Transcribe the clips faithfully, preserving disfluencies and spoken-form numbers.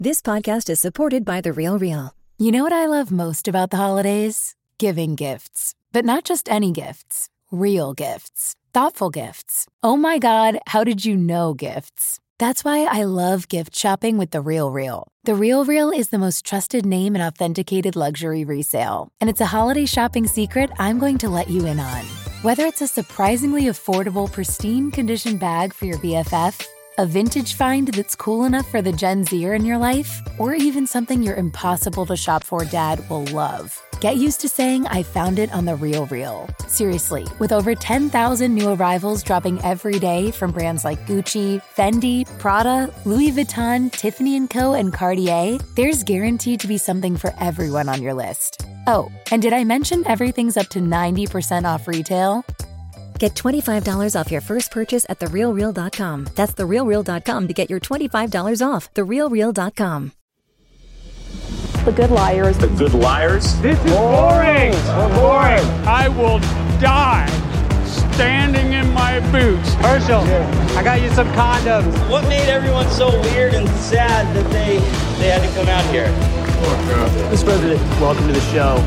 This podcast is supported by The Real Real. You know what I love most about the holidays? Giving gifts. But not just any gifts. Real gifts. Thoughtful gifts. Oh my God, how did you know gifts? That's why I love gift shopping with The Real Real. The Real Real is the most trusted name in authenticated luxury resale. And it's a holiday shopping secret I'm going to let you in on. Whether it's a surprisingly affordable, pristine condition bag for your B F F, a vintage find that's cool enough for the Gen Zer in your life, or even something your impossible to shop for dad will love. Get used to saying I found it on The Real Real. Seriously, with over ten thousand new arrivals dropping every day from brands like Gucci, Fendi, Prada, Louis Vuitton, Tiffany and Co, and Cartier, there's guaranteed to be something for everyone on your list. Oh, and did I mention everything's up to ninety percent off retail? Get twenty-five dollars off your first purchase at the real real dot com. That's the real real dot com to get your twenty-five dollars off. the real real dot com. The Good Liars. The Good Liars? This is boring. We're boring. I will die standing in my boots. Herschel, I got you some condoms. What made everyone so weird and sad that they they had to come out here? Oh, Mister President, welcome to the show.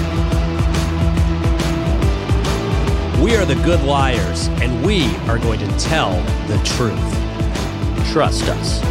We are the Good Liars, and we are going to tell the truth. Trust us.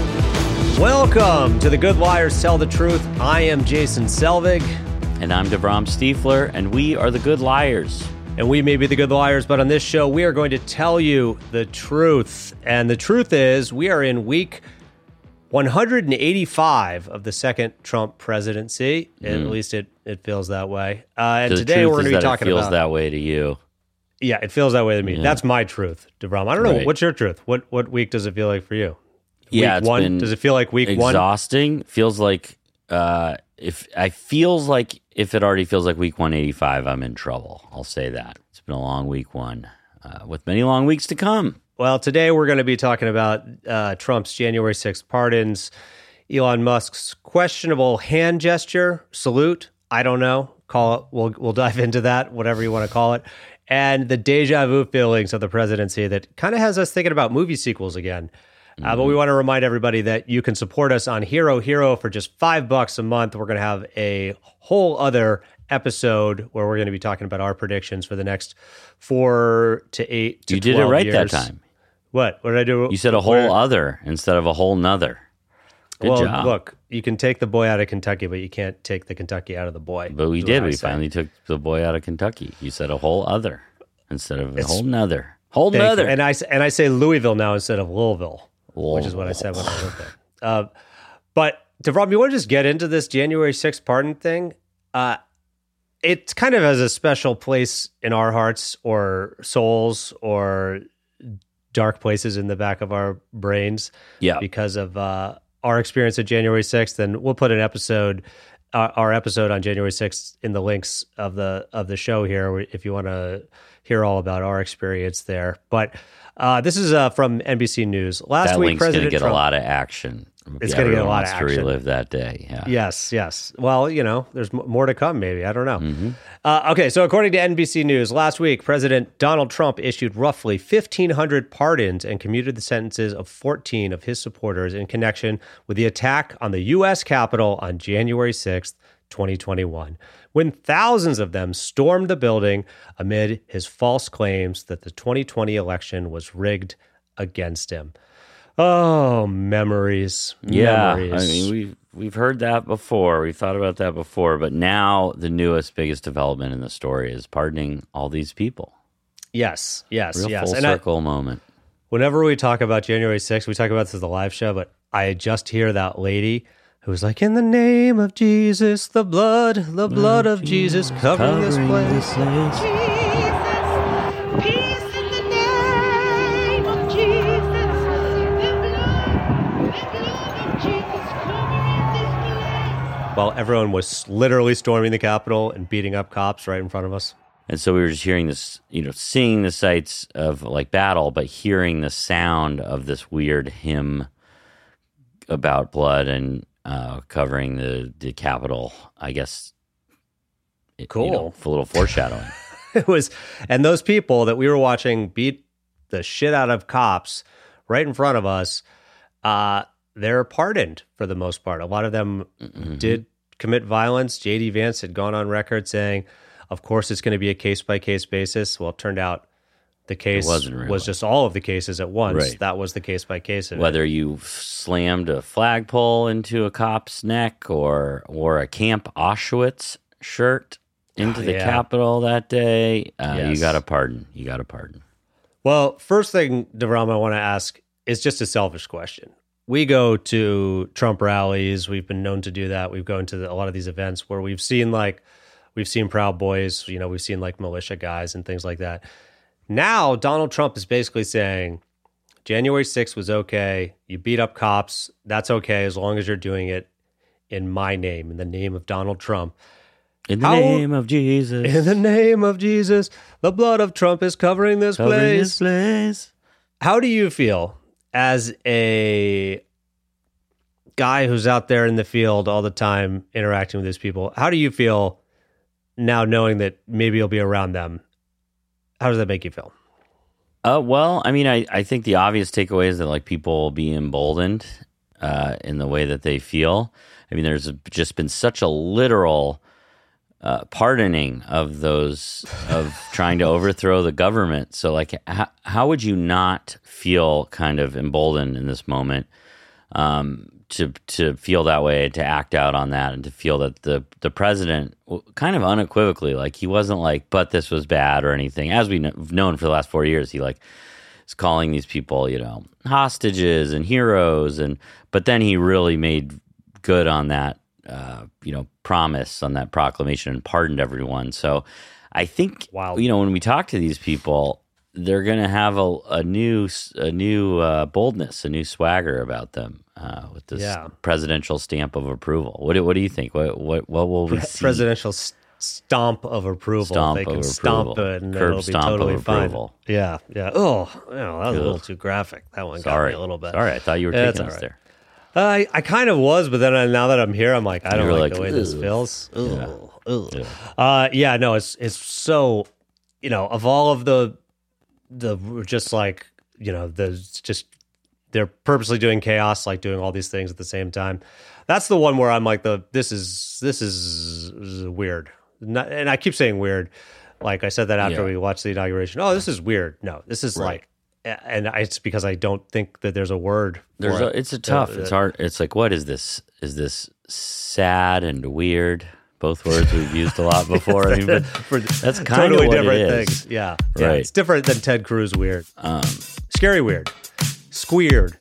Welcome to the Good Liars Tell the Truth. I am Jason Selvig. And I'm DeVrom Stiefler, and we are the Good Liars. And we may be the Good Liars, but on this show, we are going to tell you the truth. And the truth is, we are in week one hundred eighty-five of the second Trump presidency. Mm. At least it, it feels that way. Uh, and the today we're going to be talking it feels about... that way to you. Yeah, it feels that way to me. Yeah. That's my truth, DeVrom. I don't know. Right. What's your truth? What what week does it feel like for you? Yeah, week it's one? Been Does it feel like week exhausting. one? Exhausting. Feels like uh, if I feels like if it already feels like week one eighty-five, I'm in trouble. I'll say that. It's been a long week one, uh, with many long weeks to come. Well, today we're going to be talking about uh, Trump's January sixth pardons, Elon Musk's questionable hand gesture, salute. I don't know. Call it. We'll we'll dive into that. Whatever you want to call it. And the deja vu feelings of the presidency that kind of has us thinking about movie sequels again. Mm-hmm. Uh, but we want to remind everybody that you can support us on Hero Hero for just five bucks a month. We're going to have a whole other episode where we're going to be talking about our predictions for the next four to eight to You did it right years. that time. What? What did I do? You said a whole Where? other instead of a whole nother. Good well, job. Look, you can take the boy out of Kentucky, but you can't take the Kentucky out of the boy. But we did. We finally took the boy out of Kentucky. You said a whole other instead of a it's, whole nother. Whole nother. And I, and I say Louisville now instead of Louisville, Whoa. which is what I said when I lived there. Uh, but, DeVrom, you want to just get into this January sixth pardon thing? Uh, it kind of has a special place in our hearts or souls or dark places in the back of our brains yeah. because of... Uh, our experience at January sixth, and we'll put an episode, uh, our episode on January sixth in the links of the of the show here, if you want to hear all about our experience there. But uh, this is uh, from N B C News. Last that week, link's President going to get Trump, a lot of action. It's going to get a lot of action. To relive that day. Yeah. Yes, yes. Well, you know, there's more to come, maybe. I don't know. Mm-hmm. Uh, okay, so according to N B C News, last week, President Donald Trump issued roughly fifteen hundred pardons and commuted the sentences of fourteen of his supporters in connection with the attack on the U S Capitol on January sixth, twenty twenty-one, when thousands of them stormed the building amid his false claims that the twenty twenty election was rigged against him. Oh, memories. Yeah, memories. I mean, we've, we've heard that before. We've thought about that before. But now the newest, biggest development in the story is pardoning all these people. Yes, yes, Real yes. full and circle I, moment. Whenever we talk about January sixth, we talk about this as the live show, but I just hear that lady who was like, in the name of Jesus, the blood, the blood of Jesus covering, covering this place. This place. Jesus, peace in the name of Jesus. While everyone was literally storming the Capitol and beating up cops right in front of us. And so we were just hearing this, you know, seeing the sights of like battle, but hearing the sound of this weird hymn about blood and uh, covering the, the Capitol. I guess. It, cool. You know, a little foreshadowing. It was, and those people that we were watching beat the shit out of cops right in front of us. Uh, they're pardoned for the most part. A lot of them mm-hmm. did commit violence. J D Vance had gone on record saying, of course, it's going to be a case-by-case basis. Well, it turned out the case really. was just all of the cases at once. Right. That was the case-by-case. Whether you slammed a flagpole into a cop's neck or wore a Camp Auschwitz shirt into the yeah. Capitol that day, uh, yes. you got a pardon. You got a pardon. Well, first thing, DeVram, I want to ask is just a selfish question. We go to Trump rallies. We've been known to do that. We've gone to the, a lot of these events where we've seen like, we've seen Proud Boys, you know, we've seen like militia guys and things like that. Now, Donald Trump is basically saying January sixth was okay. You beat up cops. That's okay as long as you're doing it in my name, in the name of Donald Trump. In the How, name of Jesus. In the name of Jesus. The blood of Trump is covering this covering place. This place. How do you feel as a guy who's out there in the field all the time interacting with these people? How do you feel now knowing that maybe you'll be around them? How does that make you feel? Uh, well, I mean, I, I think the obvious takeaway is that like people will be emboldened uh, in the way that they feel. I mean, there's just been such a literal uh, pardoning of those of trying to overthrow the government. So, like, how, how would you not feel kind of emboldened in this moment um, to to feel that way, to act out on that, and to feel that the the president kind of unequivocally, like he wasn't like, but this was bad or anything. As we've known for the last four years, he like is calling these people, you know, hostages and heroes, and but then he really made good on that, uh, you know, promise, on that proclamation, and pardoned everyone. So I think, wow. you know, when we talk to these people, they're going to have a, a new, a new uh, boldness, a new swagger about them uh, with this yeah. presidential stamp of approval. What do, what do you think? What what what will we see? Presidential st- stomp of approval. Stomp they of can approval. stomp it and Curb it'll be stomp totally of fine. approval. Yeah, yeah. Oh, you know, that was Ugh. a little too graphic. That one Sorry. got me a little bit. Sorry, I thought you were Yeah, taking us right. there. Uh, I, I kind of was, but then I, now that I'm here, I'm like, I don't You're like, like, the way ugh. this feels. Ugh, Yeah. ugh. Yeah. Uh, yeah, no, it's it's so, you know, of all of the, the just like, you know, the just, they're purposely doing chaos, like doing all these things at the same time. That's the one where I'm like, the this is, this is, this is weird. Not, and I keep saying weird. Like I said that after Yeah. we watched the inauguration. Oh, this is weird. No, this is Right. like, and it's because I don't think that there's a word. There's for a, it. it's a tough. Uh, It's hard. It's like, what is this? Is this sad and weird? Both words we've used a lot before. I mean, but for that's kind totally of what different it is. things. Yeah, yeah. Right. It's different than Ted Cruz weird. Um, Scary weird. Squeered.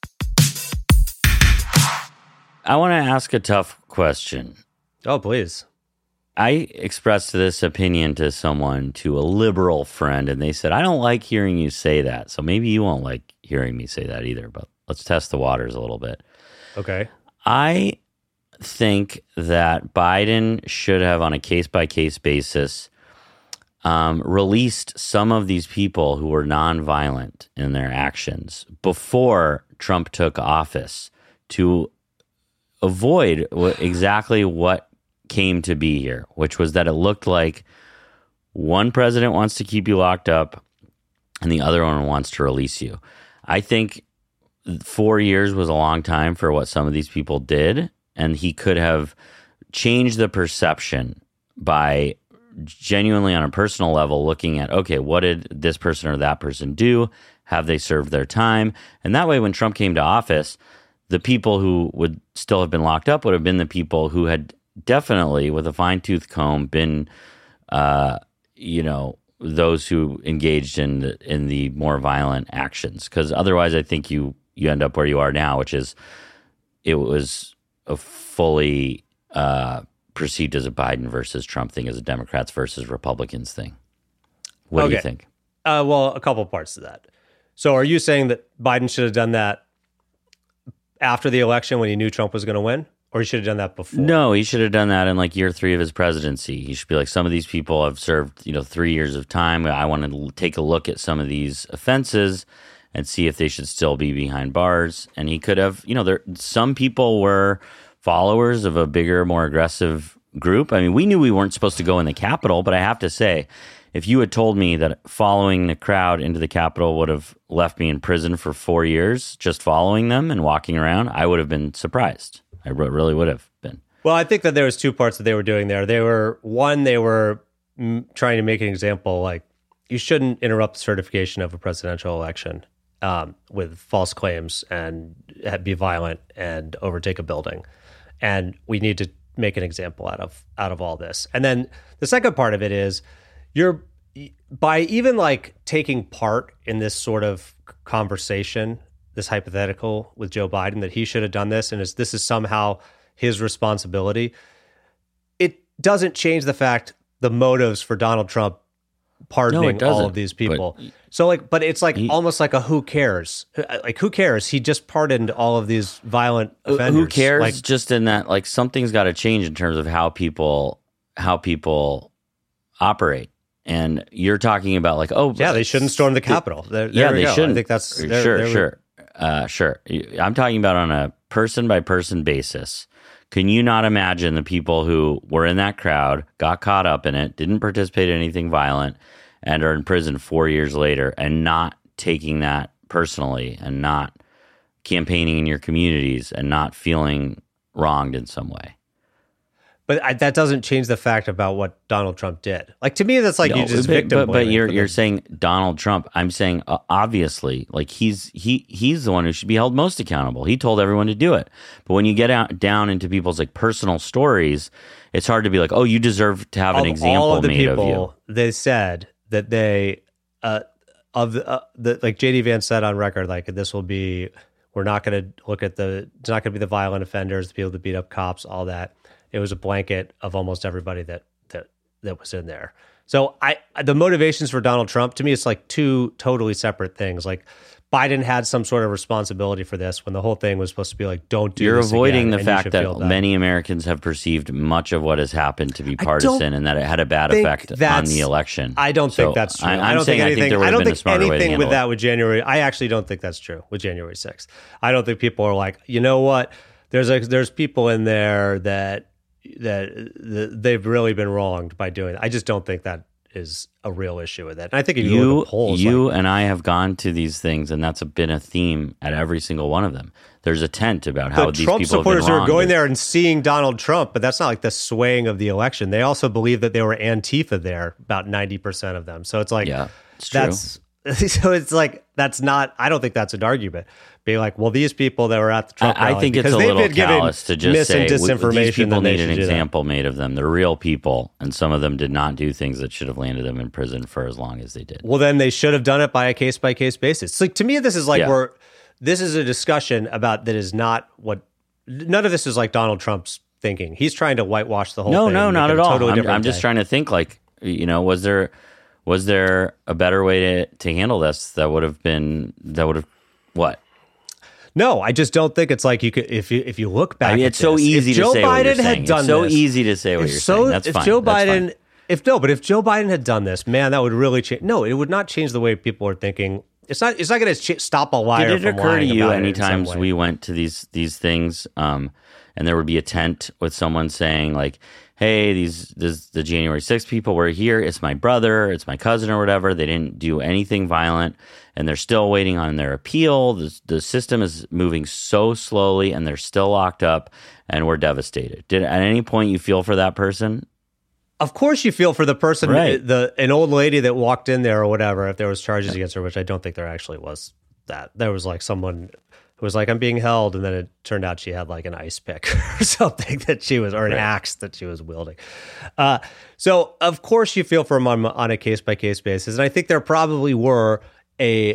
I want to ask a tough question. Oh, please. I expressed this opinion to someone, to a liberal friend, and they said, I don't like hearing you say that. So maybe you won't like hearing me say that either, but let's test the waters a little bit. Okay. I think that Biden should have, on a case-by-case basis, um, released some of these people who were nonviolent in their actions before Trump took office to avoid what, exactly what came to be here, which was that it looked like one president wants to keep you locked up and the other one wants to release you. I think four years was a long time for what some of these people did, and he could have changed the perception by genuinely on a personal level looking at, okay, what did this person or that person do? Have they served their time? And that way, when Trump came to office, the people who would still have been locked up would have been the people who had definitely, with a fine-tooth comb, been, uh, you know, those who engaged in the, in the more violent actions. Because otherwise, I think you you end up where you are now, which is it was a fully uh, perceived as a Biden versus Trump thing, as a Democrats versus Republicans thing. What okay. do you think? Uh, well, a couple parts to that. So, are you saying that Biden should have done that after the election when he knew Trump was going to win? Or he should have done that before? No, he should have done that in like year three of his presidency. He should be like, some of these people have served, you know, three years of time. I want to take a look at some of these offenses and see if they should still be behind bars. And he could have, you know, there some people were followers of a bigger, more aggressive group. I mean, we knew we weren't supposed to go in the Capitol, but I have to say, if you had told me that following the crowd into the Capitol would have left me in prison for four years, just following them and walking around, I would have been surprised. I really would have been. Well, I think that there was two parts that they were doing there. They were, one, they were m- trying to make an example, like, you shouldn't interrupt the certification of a presidential election um, with false claims and be violent and overtake a building. And we need to make an example out of out of all this. And then the second part of it is, you're by even like taking part in this sort of conversation, this hypothetical with Joe Biden that he should have done this and is this is somehow his responsibility. It doesn't change the fact the motives for Donald Trump pardoning no, all of these people. But, so like, but it's like he, almost like a who cares? Like who cares? He just pardoned all of these violent offenders. Who cares? Like, just in that, like something's got to change in terms of how people how people operate. And you're talking about like, oh, yeah, they shouldn't storm the Capitol. There, there yeah, they go. shouldn't. I think that's there, sure, there we, sure, uh, sure. I'm talking about on a person by person basis. Can you not imagine the people who were in that crowd, got caught up in it, didn't participate in anything violent, and are in prison four years later, and not taking that personally, and not campaigning in your communities, and not feeling wronged in some way? But I, that doesn't change the fact about what Donald Trump did. Like to me, that's like no, you just but, victim. But, but you're for you're the, saying Donald Trump. I'm saying uh, obviously, like he's he he's the one who should be held most accountable. He told everyone to do it. But when you get out down into people's like personal stories, it's hard to be like, oh, you deserve to have an of example all of the made people, of you. They said that they uh, of the, uh, the like J D Vance said on record, like this will be. We're not going to look at the. It's not going to be the violent offenders, the people that beat up cops, all that. It was a blanket of almost everybody that that that was in there. So I the motivations for Donald Trump, to me, it's like two totally separate things. Like Biden had some sort of responsibility for this when the whole thing was supposed to be like, don't do You're this avoiding again, the fact that many Americans have perceived much of what has happened to be partisan and that it had a bad effect on the election. I don't so think that's true. I, I'm I don't saying think anything, I think there would I have don't been a think smarter way to anything handle with it. that with January. I actually don't think that's true with January sixth. I don't think people are like, you know what? There's a, there's people in there that that they've really been wronged by doing it. I just don't think that is a real issue with it. And I think if you, you look at polls, you like, and I have gone to these things, and that's been a theme at every single one of them. There's a tent about how the these Trump people supporters have been are wronged. going there and seeing Donald Trump, but that's not like the swaying of the election. They also believe that they were Antifa there, about ninety percent of them. So it's like, yeah, it's true. that's so it's like that's not. I don't think that's an argument. Be like, well, these people that were at the Trump I, rally, I think it's a they've little been given callous to just mis say and disinformation. these people they need an should do that. example made of them. They're real people, and some of them did not do things that should have landed them in prison for as long as they did. Well, then they should have done it by a case by case basis. It's like to me, this is like Yeah. we're this is a discussion about that is not what none of this is like Donald Trump's thinking. He's trying to whitewash the whole No, thing. no, and not make at it a all. Totally I'm, different I'm just thing. trying to think like, you know, was there was there a better way to, to handle this that would have been that would have what? No, I just don't think it's like you could if you if you look back. I mean, at it's so this, easy if to Joe say Biden what you're had saying. done It's so this, easy to say what if you're so, saying. That's if fine. Joe That's Biden, fine. if no, but if Joe Biden had done this, man, that would really change. No, it would not change the way people are thinking. It's not. It's not going to ch- stop a liar. Did it from occur to lying you about it in any some times way. we went to these these things, um, and there would be a tent with someone saying like, "Hey, these this, the January sixth people were here. It's my brother, it's my cousin, or whatever. They didn't do anything violent, and they're still waiting on their appeal. The, the system is moving so slowly, and they're still locked up, and we're devastated." Did at any point you feel for that person? Of course, you feel for the person, Right. the an old lady that walked in there or whatever. If there was charges against her, which I don't think there actually was. That there was like someone who was like, "I'm being held," and then it turned out she had like an ice pick or something that she was, or an Right. axe that she was wielding. Uh, so of course you feel for them on, on a case by case basis, and I think there probably were a.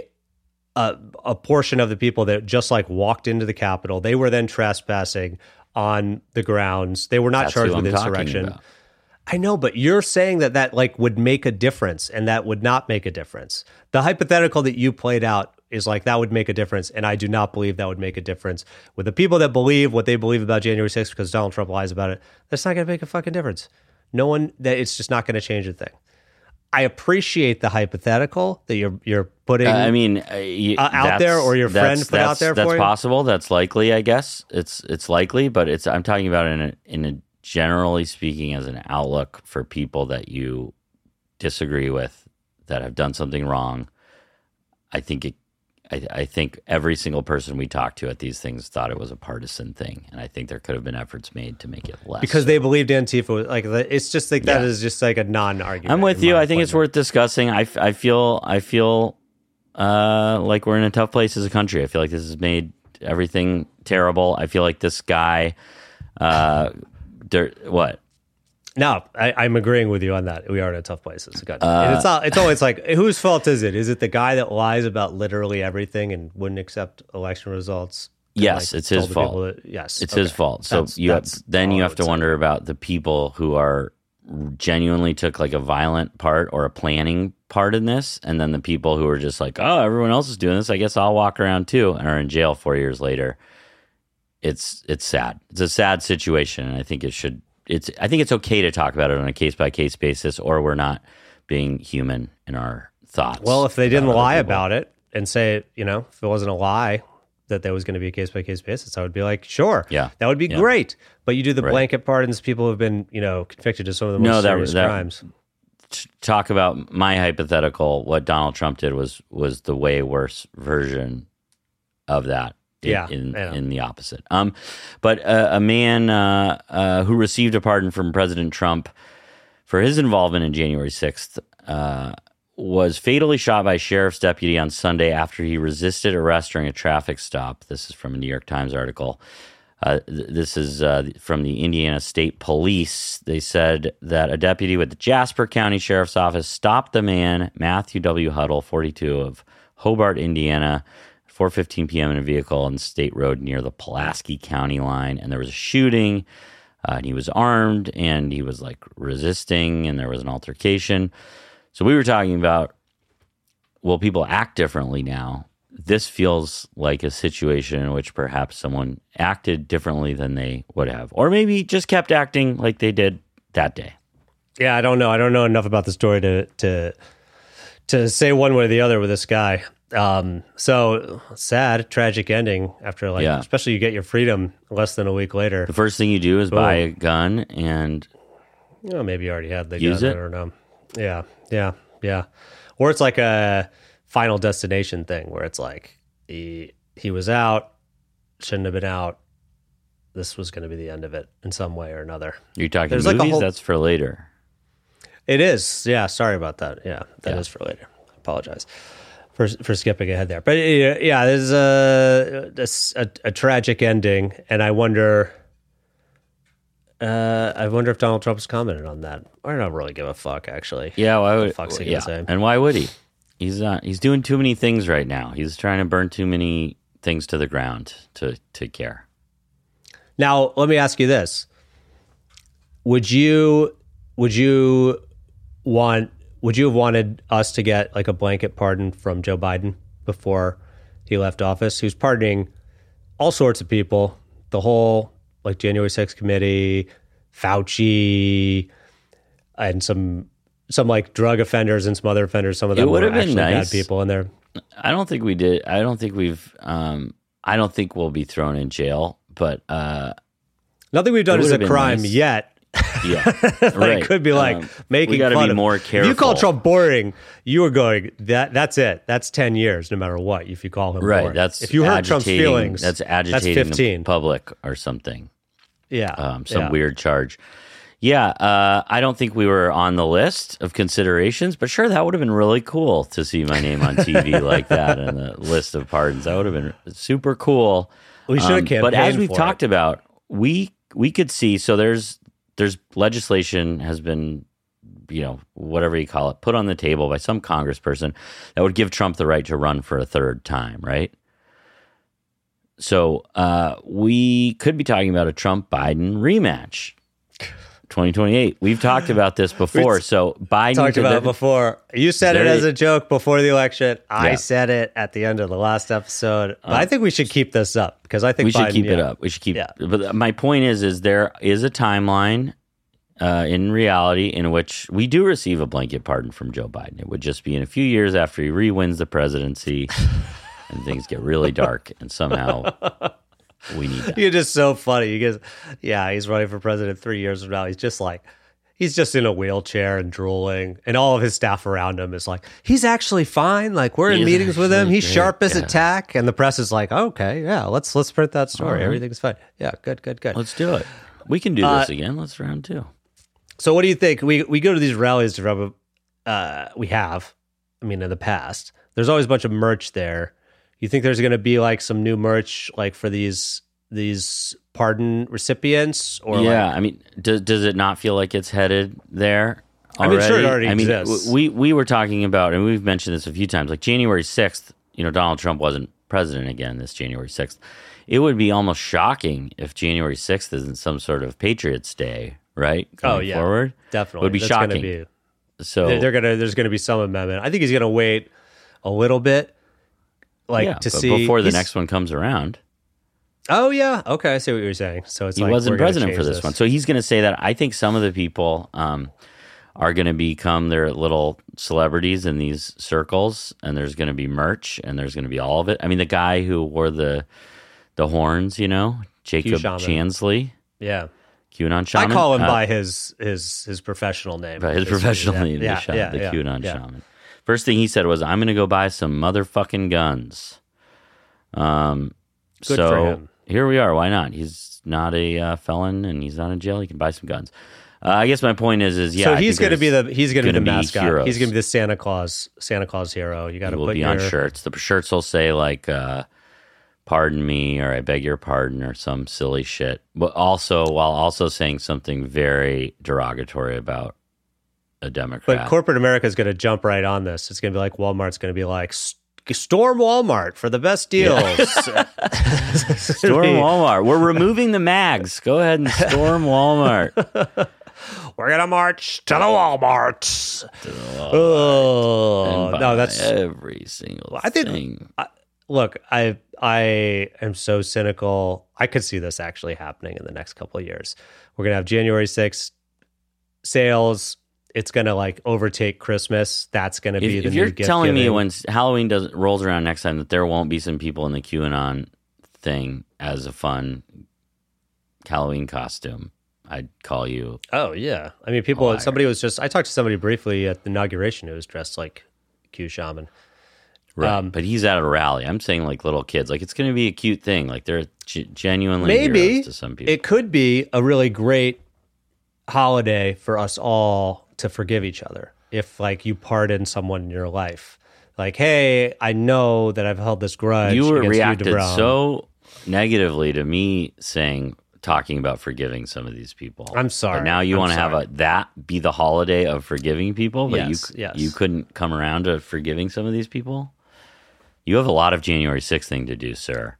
A, a portion of the people that just like walked into the Capitol. They were then trespassing on the grounds. They were not That's charged who with I'm talking insurrection. about. I know, but you're saying that that like would make a difference, and that would not make a difference. The hypothetical that you played out is like that would make a difference, and I do not believe that would make a difference with the people that believe what they believe about January sixth because Donald Trump lies about it. That's not going to make a fucking difference. No one that it's just not going to change a thing. I appreciate the hypothetical that you're you're putting. Uh, I mean, uh, you, uh, out there, or your friend that's, put out that's, there That's for you? possible. That's likely. I guess it's it's likely, but it's. I'm talking about in a in a generally speaking as an outlook for people that you disagree with, that have done something wrong. I think it, I, I think every single person we talked to at these things thought it was a partisan thing, and I think there could have been efforts made to make it less. Because they believed Antifa was like, it's just like that Yeah. is just like a non-argument. I'm with in you. my I think it's opinion. worth discussing. I, f- I feel I feel uh, like we're in a tough place as a country. I feel like this has made everything terrible. I feel like this guy, uh, there, what? No, I, I'm agreeing with you on that. We are in a tough place as a country. Uh, and it's all, it's always like, whose fault is it? Is it the guy that lies about literally everything and wouldn't accept election results? And, Yes, like, it's his told the fault. people that- yes, It's okay. his fault. So That's- you have, that's then all you I have would to say. wonder about the people who are genuinely took like a violent part or a planning part in this, and then the people who are just like, oh, everyone else is doing this, I guess I'll walk around too, and are in jail four years later. It's it's sad. It's a sad situation, and I think it should. It's I think it's okay to talk about it on a case by case basis, or we're not being human in our thoughts. Well, if they didn't about other lie people. about it and say, you know, if it wasn't a lie that there was going to be a case by case basis, I would be like, sure, Yeah. that would be Yeah. great. But you do the Right. blanket pardons, people have been, you know, convicted of some of the most No, that- serious that- crimes. t- talk about my hypothetical. What Donald Trump did was was the way worse version of that. In, Yeah, in, I know. in the opposite. Um, but uh, a man uh, uh, who received a pardon from President Trump for his involvement in January sixth uh, was fatally shot by a sheriff's deputy on Sunday after he resisted arrest during a traffic stop. This is from a New York Times article. Uh, th- this is uh, from the Indiana State Police. They said that a deputy with the Jasper County Sheriff's Office stopped the man, Matthew W. Huddle, forty-two, of Hobart, Indiana, four fifteen p.m. in a vehicle on State Road near the Pulaski County line. And there was a shooting, uh, and he was armed, and he was like resisting, and there was an altercation. So we were talking about, will people act differently now? This feels like a situation in which perhaps someone acted differently than they would have, or maybe just kept acting like they did that day. Yeah, I don't know. I don't know enough about the story to to to say one way or the other with this guy. Um, so sad, tragic ending after like, Yeah. especially you get your freedom less than a week later. The first thing you do is Boom. buy a gun and You know, maybe you already had the Use gun. it? I don't know. Yeah, yeah, yeah. Or it's like a Final Destination thing where it's like he he was out, shouldn't have been out. This was going to be the end of it in some way or another. you're talking There's movies. like a whole- That's for later. It is. Yeah, sorry about that. Yeah, that is Yeah. for later. I apologize for for skipping ahead there. But yeah, yeah there's a, a a tragic ending, and I wonder. Uh, I wonder if Donald Trump's commented on that. I don't really give a fuck, actually. Yeah, why What would? the fuck's he yeah, gonna say? and why would he? He's not. He's doing too many things right now. He's trying to burn too many things to the ground to to care. Now, let me ask you this: Would you would you want would you have wanted us to get like a blanket pardon from Joe Biden before he left office? Who's pardoning all sorts of people, the whole like January sixth committee, Fauci, and some some like drug offenders and some other offenders. Some of them It would were have been actually nice. bad people in there. I don't think we did. I don't think we've. Um, I don't think we'll be thrown in jail. But uh, Nothing we've done It is a would have been crime nice. yet. yeah, Like, right. It could be like Um, making we gotta fun be of. more If you call careful. Trump boring, you are going that. That's it. That's ten years, no matter what. If you call him Right. boring. That's if you hurt Trump's agitating- feelings. That's agitating That's fifteen. the public or something. Yeah. Um, some yeah. weird charge. Yeah, uh, I don't think we were on the list of considerations, but sure, that would have been really cool to see my name on T V like that in the list of pardons. That would have been super cool. We should have Um, campaigned But as we've for talked it. about, we we could see. So there's there's legislation has been, you know, whatever you call it, put on the table by some congressperson that would give Trump the right to run for a third time, right? So uh, we could be talking about a Trump-Biden rematch, twenty twenty-eight. We've talked about this before. So Biden Talked about it before. You said it There- as a joke before the election. I Yeah. said it at the end of the last episode. But I think we should keep this up because I think we should Biden- keep it yeah. up. We should keep. Yeah. But my point is, is there is a timeline uh, in reality in which we do receive a blanket pardon from Joe Biden. It would just be in a few years after he re-wins the presidency, and things get really dark, and somehow we need that. You're just so funny. You guys, yeah, he's running for president three years from now. He's just like, he's just in a wheelchair and drooling, and all of his staff around him is like, he's actually fine. Like we're in He's meetings with him. actually He's great, sharp as yeah. a tack, and the press is like, okay, yeah, let's let's print that story. right. Everything's fine. Yeah, good, good, good. Let's do it. We can do this Uh, again. Let's round two. So what do you think? We we go to these rallies to rub. Uh, we have, I mean, in the past, there's always a bunch of merch there. You think there's going to be like some new merch, like for these these pardon recipients, or yeah, like, I mean, does does it not feel like it's headed there? I mean, sure, it already? already I mean, exists. we we were talking about, and we've mentioned this a few times. Like January sixth, you know, Donald Trump wasn't president again this January sixth. It would be almost shocking if January sixth isn't some sort of Patriots Day, right? Going oh yeah, forward, definitely it would be That's shocking. Gonna be, so they're, they're gonna there's gonna be some amendment. I think he's gonna wait a little bit, like yeah, to but see before the he's- next one comes around. Oh yeah, okay, I see what you're saying. So it's He like wasn't we're gonna president for change this, one, so he's going to say that. I think some of the people um, are going to become their little celebrities in these circles, and there's going to be merch, and there's going to be all of it. I mean, the guy who wore the the horns, you know, Jacob Shaman. Chansley, Yeah. QAnon shaman. I call him uh, by his his his professional name. by his Basically, professional yeah. name, Yeah, the, shaman, yeah, the yeah, QAnon yeah. shaman. First thing he said was, "I'm going to go buy some motherfucking guns." Um, Good so for him. here we are. Why not? He's not a uh, felon, and he's not in jail. He can buy some guns. Uh, I guess my point is, is yeah. So I he's think going to be there's the he's going to be the gonna mascot. heroes. He's going to be the Santa Claus Santa Claus hero. You got He to will put be your on shirts. The shirts will say like, uh, "Pardon me," or "I beg your pardon," or some silly shit. But also, while also saying something very derogatory about a Democrat. But corporate America is going to jump right on this. It's going to be like Walmart's going to be like, storm Walmart for the best deals. Storm Walmart. We're removing the mags. Go ahead and storm Walmart. We're going to march to the Walmart. Oh, And no, buy that's every single I think. thing. I, look, I I am so cynical. I could see this actually happening in the next couple of years. We're going to have January sixth sales. It's going to like overtake Christmas. That's going to be If, the if new you're gift telling me giving. when Halloween does rolls around next time that there won't be some people in the QAnon thing as a fun Halloween costume, I'd call you. Oh yeah, I mean, people. liar. Somebody was just. I talked to somebody briefly at the inauguration who was dressed like Q Shaman. Right. Um, but he's at a rally. I'm saying like little kids. Like it's going to be a cute thing. Like they're g- genuinely Maybe heroes to some people. it could be a really great holiday for us all to forgive each other. If like you pardon someone in your life, like, hey, I know that I've held this grudge. you were against reacted you, DeBron. so negatively to me saying talking about forgiving some of these people. I'm sorry. But now you I'm want to have sorry. a that be the holiday of forgiving people, but Yes, you yes. you couldn't come around to forgiving some of these people. You have a lot of January sixth thing to do, sir.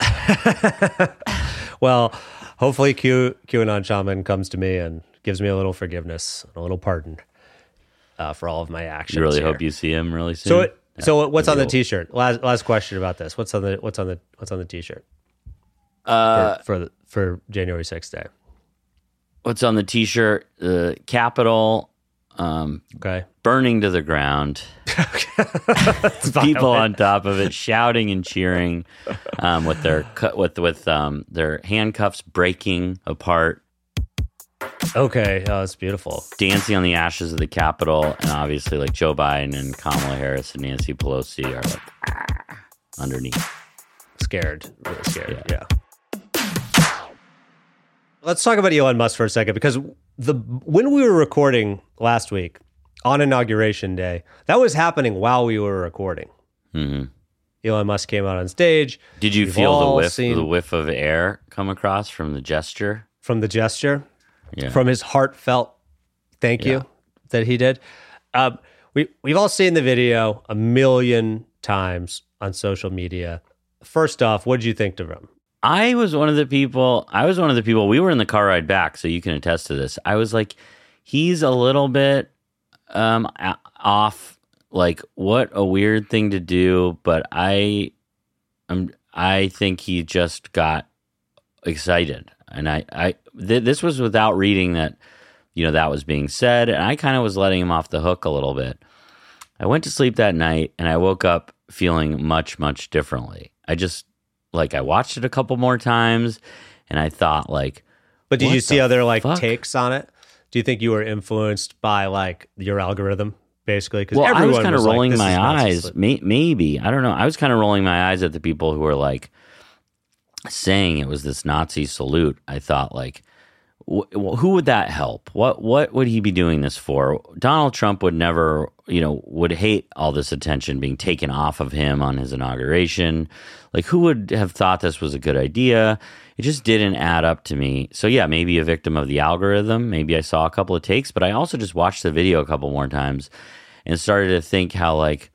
Well, hopefully Q QAnon Shaman comes to me and gives me a little forgiveness, a little pardon uh, for all of my actions. You really here. hope you see him really soon. So, it, Yeah, so what's on the maybe T-shirt? Last last question about this. What's on the what's on the what's on the T-shirt we'll- Uh, for for, the, for January sixth day? what's on the T-shirt? The Capitol um, Okay, burning to the ground. People on top of it shouting and cheering um, with their cu- with with um, their handcuffs breaking apart, okay, oh, it's beautiful. dancing on the ashes of the Capitol, and obviously like Joe Biden and Kamala Harris and Nancy Pelosi are like ah, underneath. Scared, really scared. Yeah. Yeah. Let's talk about Elon Musk for a second, because the when we were recording last week on Inauguration Day, that was happening while we were recording. hmm Elon Musk came out on stage. Did you We've feel the all whiff seen- the whiff of air come across from the gesture? From the gesture, Yeah. from his heartfelt thank Yeah. you that he did. Um, we we've all seen the video a million times on social media. First off, what did you think of him? I was one of the people, I was one of the people, we were in the car ride back, so you can attest to this. I was like, he's a little bit um, a- off, like, what a weird thing to do, but I um, I think he just got excited. And I, I th- this was without reading that, you know, that was being said, and I kind of was letting him off the hook a little bit. I went to sleep that night, and I woke up feeling much, much differently. I just, like, I watched it a couple more times, and I thought, like, But did What you see the other like fuck? takes on it? Do you think you were influenced by like your algorithm, basically? Because well, I was kind of was rolling like, my eyes. May, maybe I don't know. I was kind of rolling my eyes at the people who were like saying it was this Nazi salute. I thought like, wh- who would that help? What what would he be doing this for? Donald Trump would never, you know, would hate all this attention being taken off of him on his inauguration. Like, who would have thought this was a good idea? It just didn't add up to me. So yeah, maybe a victim of the algorithm. Maybe I saw a couple of takes, but I also just watched the video a couple more times and started to think how like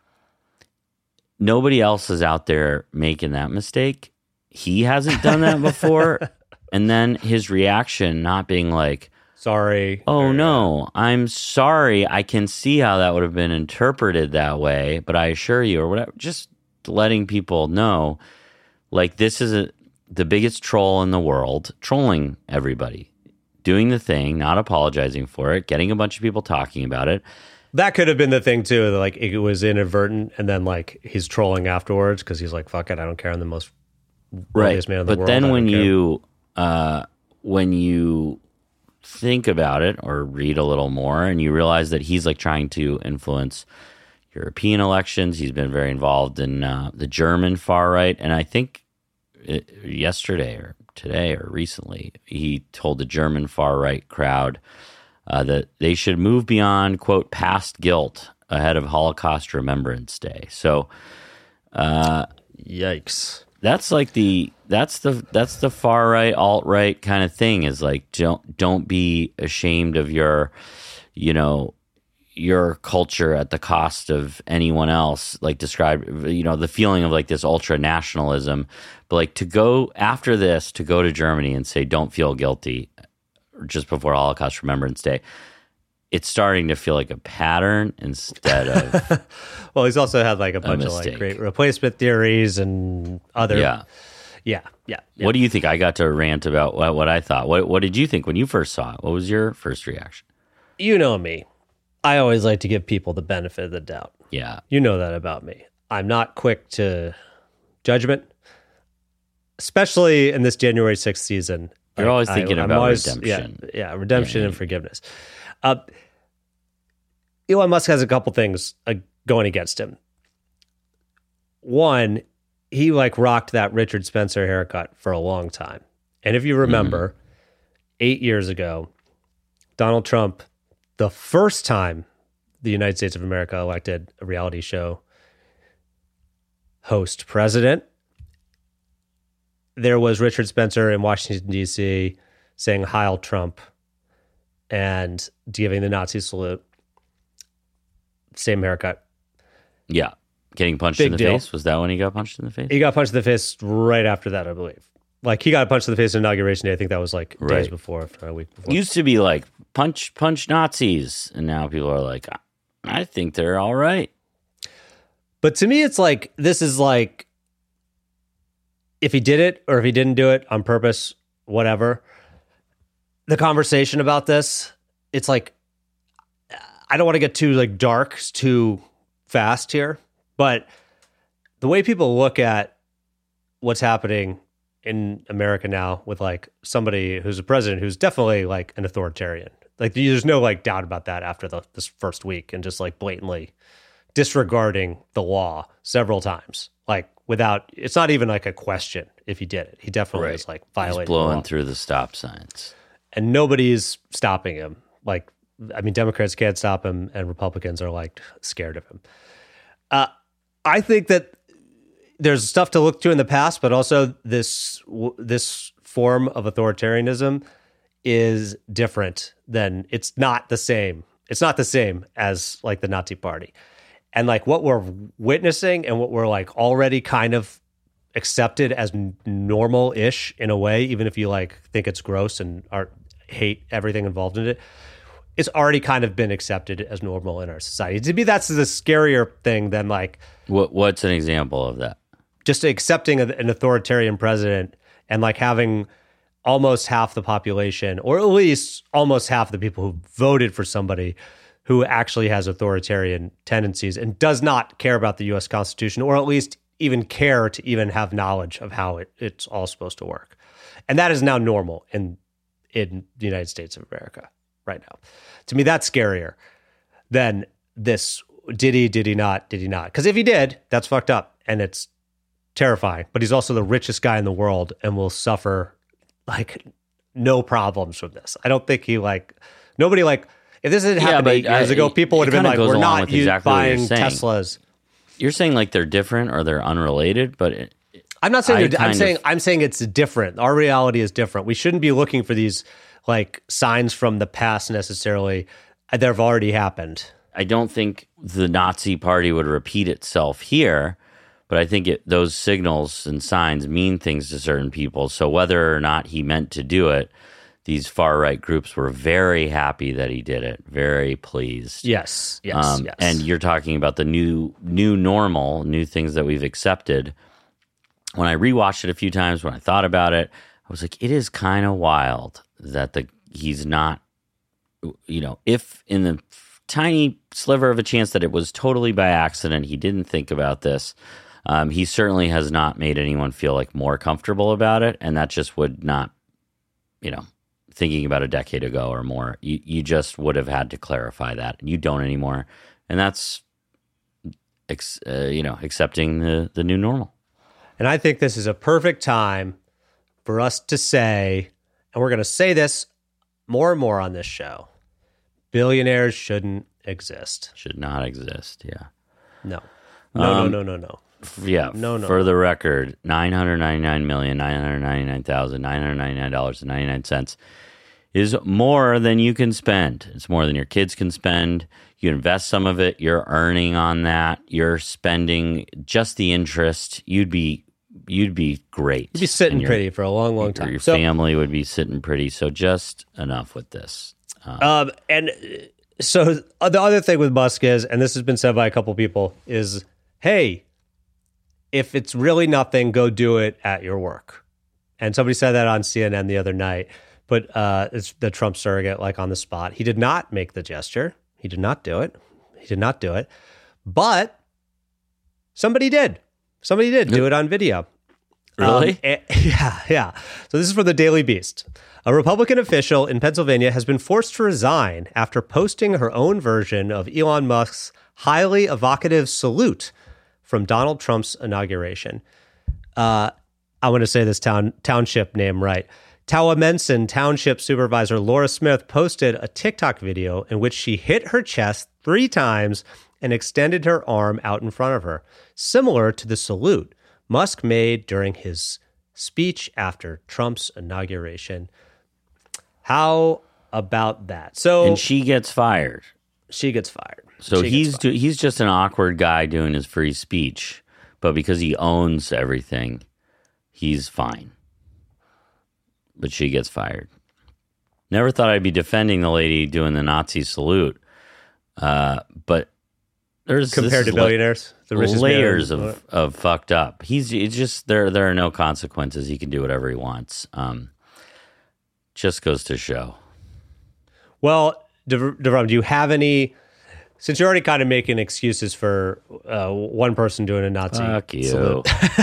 nobody else is out there making that mistake. He hasn't done that before. And then his reaction not being like, sorry. Oh, no, I'm sorry. I can see how that would have been interpreted that way, but I assure you, or whatever, just letting people know, like, this is a, the biggest troll in the world, trolling everybody, doing the thing, not apologizing for it, getting a bunch of people talking about it. That could have been the thing, too. Like, it was inadvertent, and then, like, he's trolling afterwards because he's like, fuck it, I don't care. I'm the most right. man in the but world. then when you, uh, when you think about it or read a little more and you realize that he's, like, trying to influence European elections, he's been very involved in uh, the German far right, and I think it, yesterday or today or recently, he told the German far right crowd uh, that they should move beyond, quote, past guilt ahead of Holocaust Remembrance Day. So, uh, yikes. That's like the that's the that's the far right, alt right kind of thing. Is like don't don't be ashamed of your, you know, your culture at the cost of anyone else. Like describe, you know, the feeling of like this ultra nationalism. But like to go after this, to go to Germany and say don't feel guilty just before Holocaust Remembrance Day. It's starting to feel like a pattern instead of. Well, he's also had like a a bunch of mistake. like great replacement theories and other. Yeah. Yeah. Yeah. yeah. What do you think? I got to rant about what, what I thought. What What did you think when you first saw it? What was your first reaction? You know me. I always like to give people the benefit of the doubt. Yeah. You know that about me. I'm not quick to judgment, especially in this January sixth season. You're Like, always thinking I, I'm about always, redemption. Yeah, yeah redemption Yeah. and forgiveness. Uh, Elon Musk has a couple things uh, going against him. One, he like rocked that Richard Spencer haircut for a long time. And if you remember, mm-hmm. eight years ago, Donald Trump, the first time the United States of America elected a reality show host president, there was Richard Spencer in Washington, D C saying Heil Trump and giving the Nazi salute. Same haircut. Yeah. Getting punched Big in the deal. face? Was that when he got punched in the face? He got punched in the face right after that, I believe. Like, he got punched in the face on Inauguration Day. I think that was like days Right. before, if not a week before. Used to be like, punch, punch Nazis. And now people are like, I think they're all right. But to me, it's like, this is like, if he did it or if he didn't do it on purpose, whatever. The conversation about this, it's like, I don't want to get too like dark, too fast here, but the way people look at what's happening in America now with like somebody who's a president who's definitely like an authoritarian, like there's no like doubt about that after the this first week, and just like blatantly disregarding the law several times, like without, it's not even like a question if he did it. He definitely Right. is like He's violating the blowing law. through the stop signs. And nobody's stopping him. Like, I mean, Democrats can't stop him, and Republicans are like scared of him. Uh, I think that there's stuff to look to in the past, but also this this form of authoritarianism is different than, it's not the same. It's not the same as like the Nazi Party. And like what we're witnessing and what we're like already kind of accepted as n- normal-ish in a way, even if you like think it's gross and are, hate everything involved in it, it's already kind of been accepted as normal in our society. To me, that's the scarier thing than like What What's an example of that? just accepting a- an authoritarian president and like having almost half the population, or at least almost half the people who voted for somebody who actually has authoritarian tendencies and does not care about the U S Constitution, or at least even care to even have knowledge of how it, it's all supposed to work. And that is now normal in in the United States of America, right now. To me, that's scarier than this. Did he, did he not, did he not? Because if he did, that's fucked up and it's terrifying. But he's also the richest guy in the world and will suffer like no problems from this. I don't think he like, nobody like, if this had happened yeah, eight years I, ago, people would have been like, we're not exactly buying Teslas. You're saying like they're different or they're unrelated, but it, I'm not saying I'm saying of, I'm saying it's different. Our reality is different. We shouldn't be looking for these like signs from the past necessarily. They've already happened. I don't think the Nazi party would repeat itself here, but I think it, those signals and signs mean things to certain people. So whether or not he meant to do it, these far-right groups were very happy that he did it, very pleased. Yes, yes, um, yes. And you're talking about the new new normal, new things that we've accepted. When I rewatched it a few times, when I thought about it, I was like, it is kind of wild that the he's not, you know, if in the tiny sliver of a chance that it was totally by accident, he didn't think about this. Um, he certainly has not made anyone feel like more comfortable about it, and that just would not, you know, thinking about a decade ago or more, you, you just would have had to clarify that, and you don't anymore, and that's, ex, uh, you know, accepting the the new normal. And I think this is a perfect time for us to say, and we're going to say this more and more on this show, billionaires shouldn't exist. Should not exist, yeah. No. No, um, no, no, no, no. Yeah, no, no. For the record, nine hundred ninety-nine million, nine hundred ninety-nine thousand, nine hundred ninety-nine dollars and ninety-nine cents is more than you can spend. It's more than your kids can spend. You invest some of it, you're earning on that. You're spending just the interest. You'd be you'd be great. You'd be sitting pretty for a long, long time. Your so, family would be sitting pretty. So just enough with this. Um, um, and so the other thing with Musk is, and this has been said by a couple people, is, hey, if it's really nothing, go do it at your work. And somebody said that on C N N the other night, but uh, it's the Trump surrogate, like on the spot. He did not make the gesture. He did not do it. He did not do it. But somebody did. Somebody did do it on video. Really? Um, and, yeah, yeah. So this is from the Daily Beast. A Republican official in Pennsylvania has been forced to resign after posting her own version of Elon Musk's highly evocative salute from Donald Trump's inauguration. Uh, I want to say this town township name right. Towamencin Township Supervisor Laura Smith posted a TikTok video in which she hit her chest three times and extended her arm out in front of her, similar to the salute Musk made during his speech after Trump's inauguration. How about that? So, and she gets fired. She gets fired. So she he's do, he's just an awkward guy doing his free speech, but because he owns everything, he's fine. But she gets fired. Never thought I'd be defending the lady doing the Nazi salute, uh, but there's compared to billionaires, like the layers of, of fucked up. He's it's just there. There are no consequences. He can do whatever he wants. Um, just goes to show. Well, DeVrum, do you have any? Since you're already kind of making excuses for uh, one person doing a Nazi Fuck you. salute,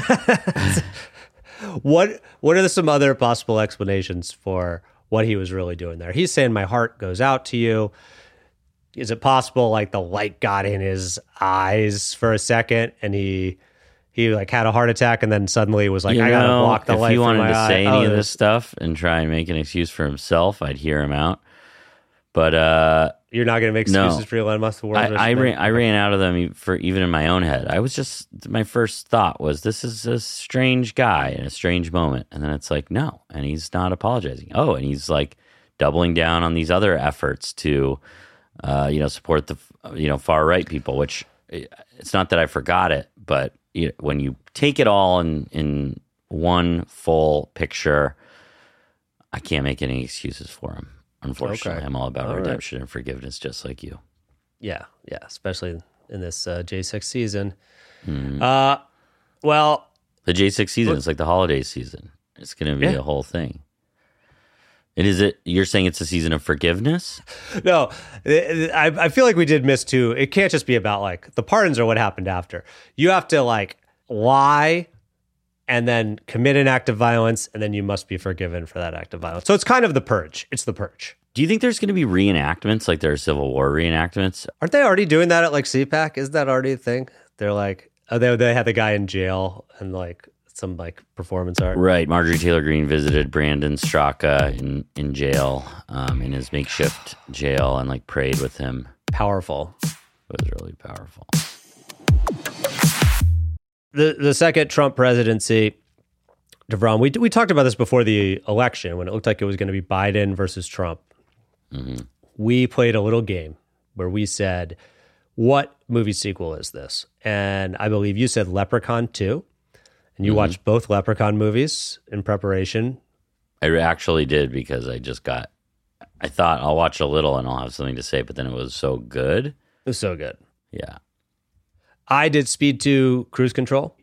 what what are some other possible explanations for what he was really doing there? He's saying, "My heart goes out to you." Is it possible, like, the light got in his eyes for a second, and he he like had a heart attack, and then suddenly was like, you "I gotta know, block the if light." If he from wanted my to eye. say any oh, of this stuff and try and make an excuse for himself, I'd hear him out. But uh, you're not going to make excuses no. for Elon Musk. The world I, I ran, I ran out of them for even in my own head. I was just my first thought was, this is a strange guy in a strange moment, and then it's like, no, and he's not apologizing. Oh, and he's like doubling down on these other efforts to, uh, you know, support the you know far right people. Which it's not that I forgot it, but you know, when you take it all in in one full picture, I can't make any excuses for him. Unfortunately, okay. I'm all about all redemption right. and forgiveness, just like you. Yeah, yeah, especially in this uh, J six season. Mm. Uh, well, the J six season is like the holiday season. It's going to be yeah. a whole thing. And is it? You're saying it's a season of forgiveness? No, I, I feel like we did miss too. It can't just be about like the pardons or what happened after. You have to like lie and then commit an act of violence, and then you must be forgiven for that act of violence. So it's kind of the purge. It's the purge. Do you think there's going to be reenactments, like there are Civil War reenactments? Aren't they already doing that at like C PAC? Is that already a thing? They're like, oh, they they had the guy in jail and like some like performance art. Right. Marjorie Taylor Greene visited Brandon Straka in in jail, um, in his makeshift jail, and like prayed with him. Powerful. It was really powerful. The the second Trump presidency, DeVron, we we talked about this before the election when it looked like it was going to be Biden versus Trump. Mm-hmm. We played a little game where we said, what movie sequel is this? And I believe you said Leprechaun two. And you mm-hmm. watched both Leprechaun movies in preparation. I actually did, because I just got, I thought I'll watch a little and I'll have something to say, but then it was so good. It was so good. Yeah. I did Speed two Cruise Control.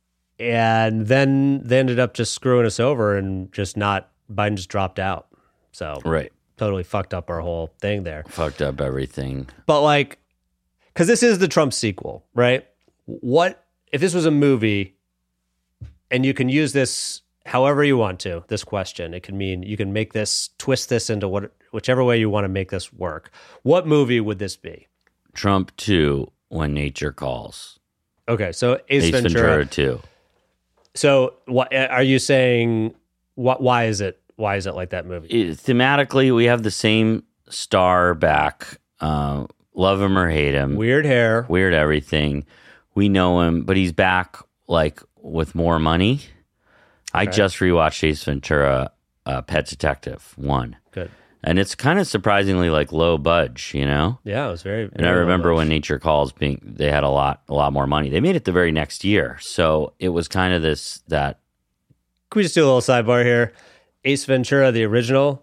And then they ended up just screwing us over and just not, Biden just dropped out. So right. Totally fucked up our whole thing there. Fucked up everything. But like, because this is the Trump sequel, right? What, if this was a movie and you can use this however you want to, this question, it can mean you can make this, twist this into what, whichever way you want to make this work. What movie would this be? Trump two, When Nature Calls. Okay, so Ace, Ace Ventura. Ventura two. So what are you saying, what, why is it? Why is it like that movie? It, thematically, we have the same star back. Uh, love him or hate him. Weird hair. Weird everything. We know him, but he's back like with more money. I Okay. just rewatched Ace Ventura, uh, Pet Detective one. Good. And it's kind of surprisingly like low budge, you know? Yeah, it was very, And I very remember low when budget. Nature Calls being, they had a lot, a lot more money. They made it the very next year. So it was kind of this, that. Can we just do a little sidebar here? Ace Ventura, the original,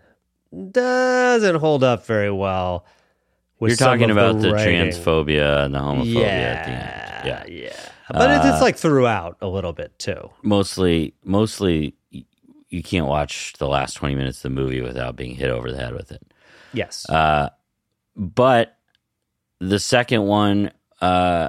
doesn't hold up very well. with You're some talking of about the, writing. transphobia and the homophobia Yeah, at the end. Yeah. yeah. But it's, Uh, it's like throughout a little bit too. Mostly, mostly, y- you can't watch the last twenty minutes of the movie without being hit over the head with it. Yes. Uh, but the second one, uh,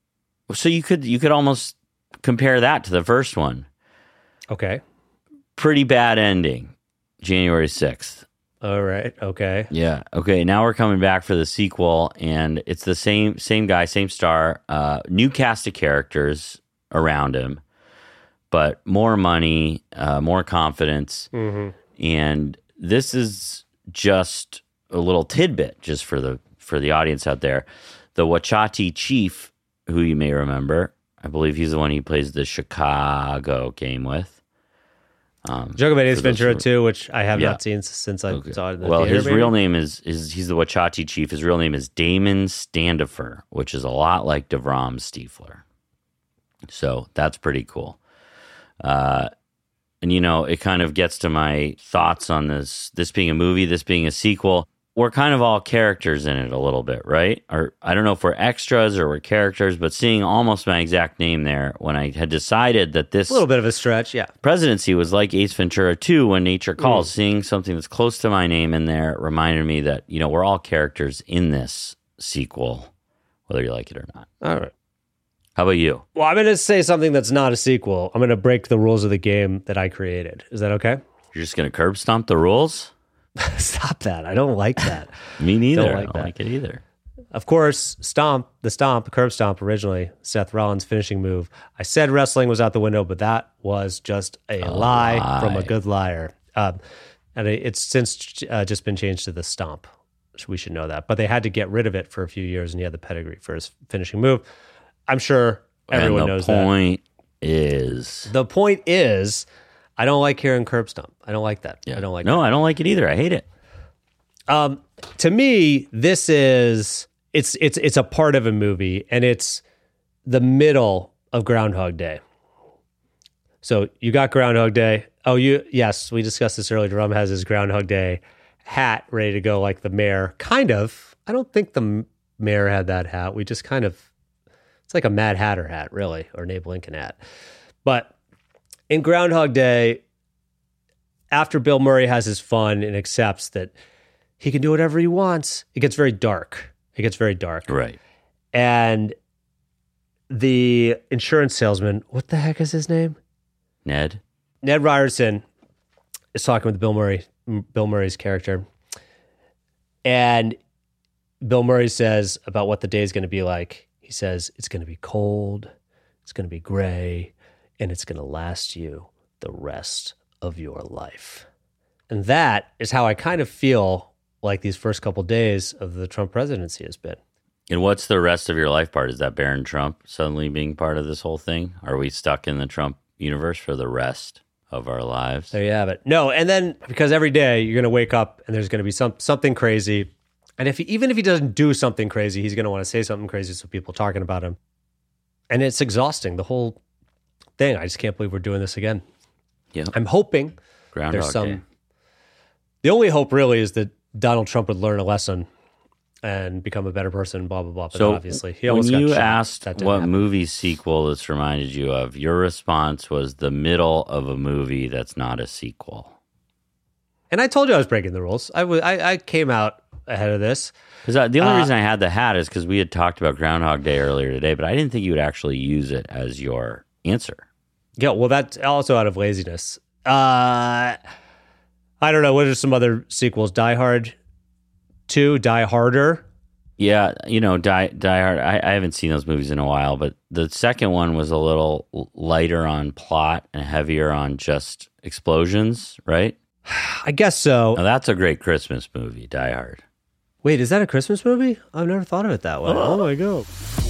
so you could you could almost compare that to the first one. Okay. Pretty bad ending, January sixth. All right. Okay. Yeah. Okay. Now we're coming back for the sequel, and it's the same same guy, same star, uh, new cast of characters around him, but more money, uh, more confidence, Mm-hmm. and this is just a little tidbit, just for the for the audience out there. The Wachati chief, who you may remember, I believe he's the one he plays the Chicago game with. Um, Joke about Ace for those Ventura who- two, which I have Yeah. not seen since I Okay. saw it in the well, theater, his maybe? real name is, is he's the Wachati chief. His real name is Damon Standifer, which is a lot like DeVrom Stiefler. So that's pretty cool. Uh, and, you know, it kind of gets to my thoughts on this, this being a movie, this being a sequel. We're kind of all characters in it a little bit, right? Or I don't know if we're extras or we're characters, but seeing almost my exact name there when I had decided that this A little bit of a stretch, yeah. presidency was like Ace Ventura two, When Nature Calls. Mm. Seeing something that's close to my name in there reminded me that, you know, we're all characters in this sequel, whether you like it or not. All right. How about you? Well, I'm going to say something that's not a sequel. I'm going to break the rules of the game that I created. Is that okay? You're just going to curb stomp the rules? Stop that. I don't like that. Me neither. Don't I like don't that. like it either. Of course, Stomp, the Stomp, curb stomp originally, Seth Rollins' finishing move. I said wrestling was out the window, but that was just a, A lie, lie. from a good liar. Um, and it- it's since uh, just been changed to the Stomp. So we should know that. But they had to get rid of it for a few years, and he had the pedigree for his finishing move. I'm sure everyone and the knows that. point is... The point is, I don't like hearing curb stomp. I don't like that. Yeah. I don't like No, that. I don't like it either. I hate it. Um, to me, this is it's it's it's a part of a movie, and it's the middle of Groundhog Day. So you got Groundhog Day. Oh, you yes, we discussed this earlier. Drum has his Groundhog Day hat ready to go, like the mayor. Kind of. I don't think the m- mayor had that hat. We just kind of. It's like a Mad Hatter hat, really, or an Abe Lincoln hat. But in Groundhog Day, after Bill Murray has his fun and accepts that he can do whatever he wants, it gets very dark. It gets very dark. Right. And the insurance salesman, what the heck is his name? Ned? Ned Ryerson is talking with Bill Murray, Bill Murray's character. And Bill Murray says about what the day is going to be like. He says, it's going to be cold, it's going to be gray, and it's going to last you the rest of your life. And that is how I kind of feel like these first couple days of the Trump presidency has been. And what's the rest of your life part? Is that Barron Trump suddenly being part of this whole thing? Are we stuck in the Trump universe for the rest of our lives? There you have it. No, and then because every day you're going to wake up and there's going to be some something crazy. And if he, even if he doesn't do something crazy, he's going to want to say something crazy so people are talking about him. And it's exhausting, the whole thing. I just can't believe we're doing this again. Yeah. I'm hoping Groundhog there's some... Day. The only hope really is that Donald Trump would learn a lesson and become a better person, blah, blah, blah. But so obviously, he when almost got you shot. asked That didn't what happen. movie sequel this reminded you of, your response was the middle of a movie that's not a sequel. And I told you I was breaking the rules. I, w- I, I came out ahead of this. Because the only Uh, reason I had the hat is because we had talked about Groundhog Day earlier today, but I didn't think you would actually use it as your answer. Yeah, well, that's also out of laziness. Uh, I don't know. What are some other sequels? Die Hard two, Die Harder. Yeah, you know, Die, Die Hard, I, I haven't seen those movies in a while, but the second one was a little lighter on plot and heavier on just explosions, right? I guess so. Now, that's a great Christmas movie, Die Hard. Wait, is that a Christmas movie? I've never thought of it that way. Oh, my God.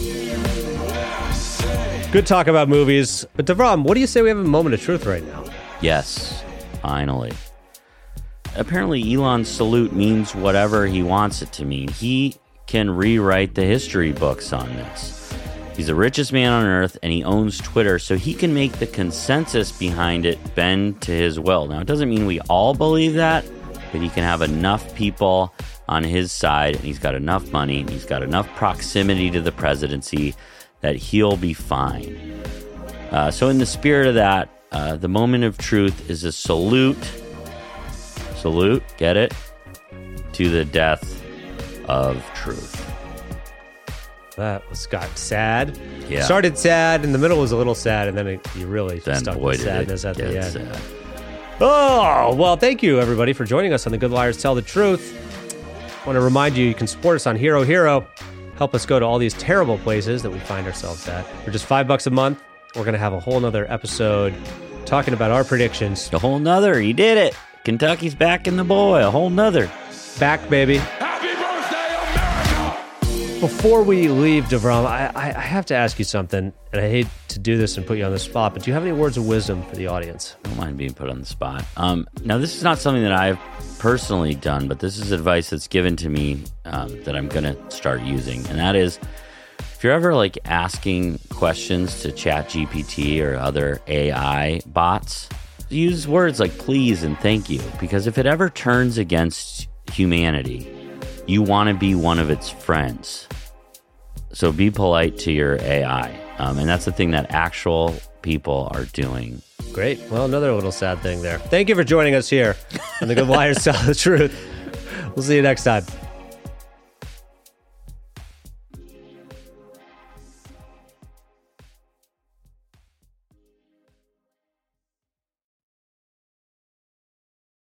Good talk about movies. But DeVrom, what do you say we have a moment of truth right now? Yes, finally. Apparently, Elon's salute means whatever he wants it to mean. He can rewrite the history books on this. He's the richest man on earth, and he owns Twitter, so he can make the consensus behind it bend to his will. Now, it doesn't mean we all believe that, but he can have enough people on his side, and he's got enough money, and he's got enough proximity to the presidency that he'll be fine. Uh, so in the spirit of that, uh, the moment of truth is a salute, salute, get it, to the death of truth. That was got sad. Yeah. Started sad, in the middle was a little sad, and then it, you really Then stuck boy, with did sadness it at get the end. sad. Oh, well, thank you, everybody, for joining us on The Good Liars Tell the Truth. I want to remind you, you can support us on Hero Hero. Help us go to all these terrible places that we find ourselves at. For just five bucks a month, we're going to have a whole nother episode talking about our predictions. A whole nother, he did it. Kentucky's back in the boy, a whole nother. Back, baby. Happy birthday, America! Before we leave, DeVrom, I, I, I have to ask you something, and I hate to do this and put you on the spot, but do you have any words of wisdom for the audience? I don't mind being put on the spot. Um, now, this is not something that I've personally done, but this is advice that's given to me um, that I'm going to start using. And that is, if you're ever like asking questions to ChatGPT or other A I bots, use words like please and thank you. Because if it ever turns against humanity, you want to be one of its friends. So be polite to your A I. Um, and that's the thing that actual people are doing. Great. Well, another little sad thing there. Thank you for joining us here on The Good Liars Tell the Truth. We'll see you next time.